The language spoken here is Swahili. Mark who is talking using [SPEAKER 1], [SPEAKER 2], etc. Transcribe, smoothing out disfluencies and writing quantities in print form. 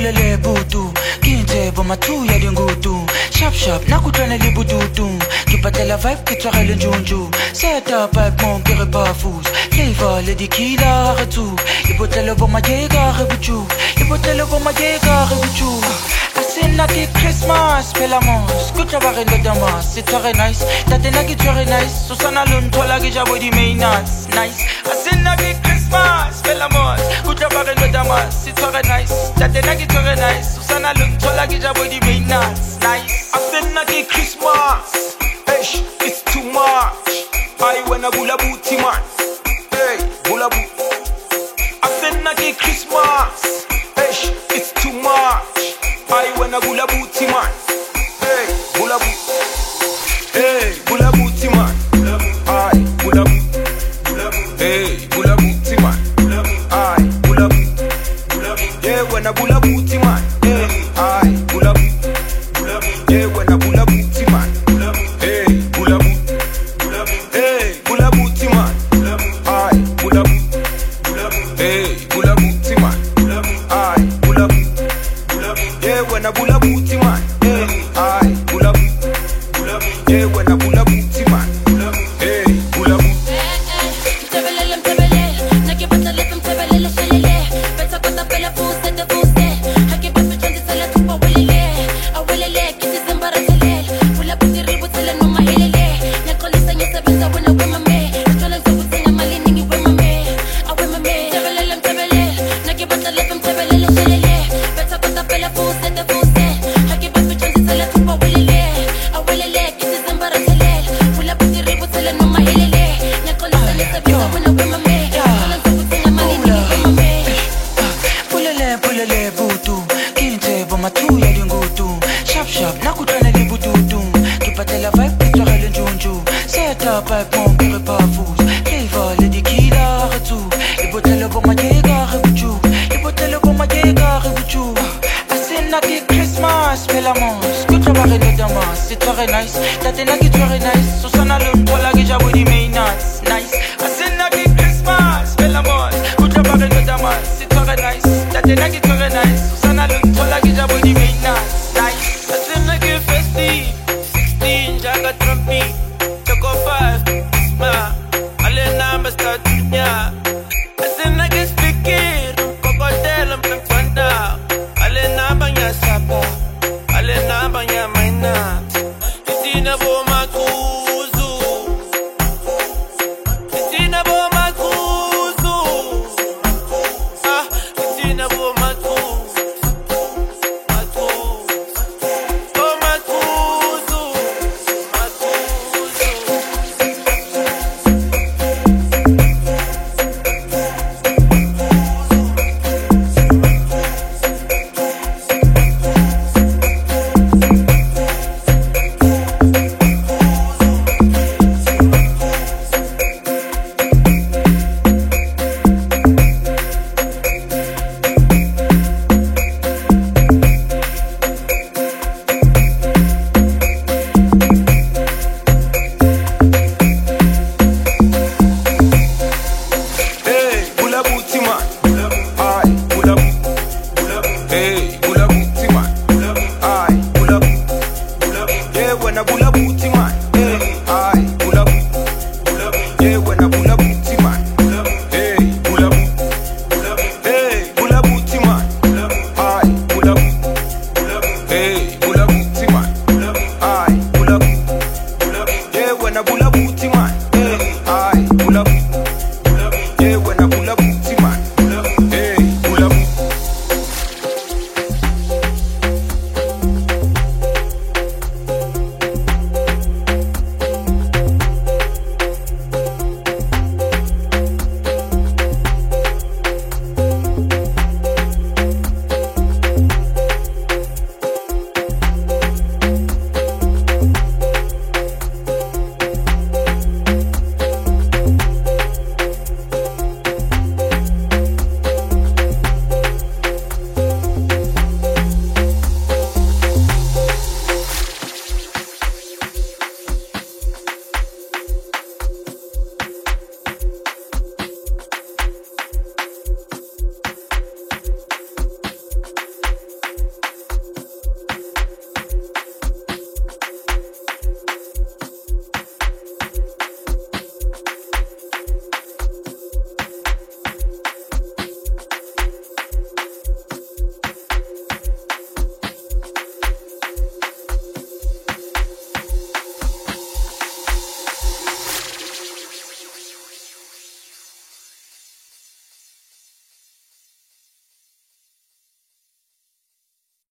[SPEAKER 1] pulele butu kinte bomatu ya dingutu sharp sharp nakutwana le bututu ke patela vibe ke tswagele njunju set up pipe mon ke re pas fous flavor le dikila retu ibotele bomayeka re butu ibotele bomayeka re butu asena ke Christmas pela mos kutra ba re le damas c'est très nice tatena ke très nice susana lonthola ke jabo di main nuts nice asena ke Christmas pela mos kutra ba re le damas c'est très nice tatena ke très nice susana lonthola ke jabo di main nuts nice
[SPEAKER 2] asena ke Christmas eish it's too much I wanna bula booty man hey bula boot asena ke Christmas eish it's too much I wanna bula booty man hey bula boot hey bula booty man I bula boot hey bula booty man I bula boot yeah wanna bula booty man I bula boot yeah wanna bula booty man hey bula boot hey bula booty man I bula boot hey bula booty man I bula boot yeah when I bula booty man I bula boot yeah when I bula booty man hey bula boot
[SPEAKER 3] mtebelele nakipata lepe mtebelele shelele pesa kota pela fuse de fuse hakipata chanzi sala tupa awelele kiti zambara tele bula booty ribu tele no mahelele nakolisa nyesa benza wena wema me chola nkutenga mali ningi wema me awema me mtebelele nakipata lepe mtebelele shelele pesa kota pela fuse de fuse hakipata chanzi sala tupa awelele kiti zambara tele bula booty ribu tele no mahelele nakolisa nyesa benza wena wema me chola nkutenga mali ningi wema me
[SPEAKER 1] pulele butu kinte bomatu ya dingutu sharp sharp nakutwana le bututu ke patela vibe ke tswagele njunju set up pipe mon ke re pas fous flavor le dikila retu ibotele bomayeka re butu ibotele bomayeka re butu asena ke Christmas pela mos kutra ba re le damas c'est très nice tatena ke très nice susana lonthola ke jabo di main nuts nice asena ke Christmas pela mos kutra ba re le damas c'est très nice tatena ke très nice susana lonthola ke jabo di main nuts nice
[SPEAKER 2] asena ke festive 16 jaga trumpy choco 5 ma ale number start nya asena ke speaker kokotela mfanda ale number nya sapa ale number nya maina itina bo makuzu itina bo makuzu ah itina bo makuzu oh makuzu hey bula booty man I bula boot hey bula booty man I bula boot yeah when I bula booty man I bula boot yeah when I bula boot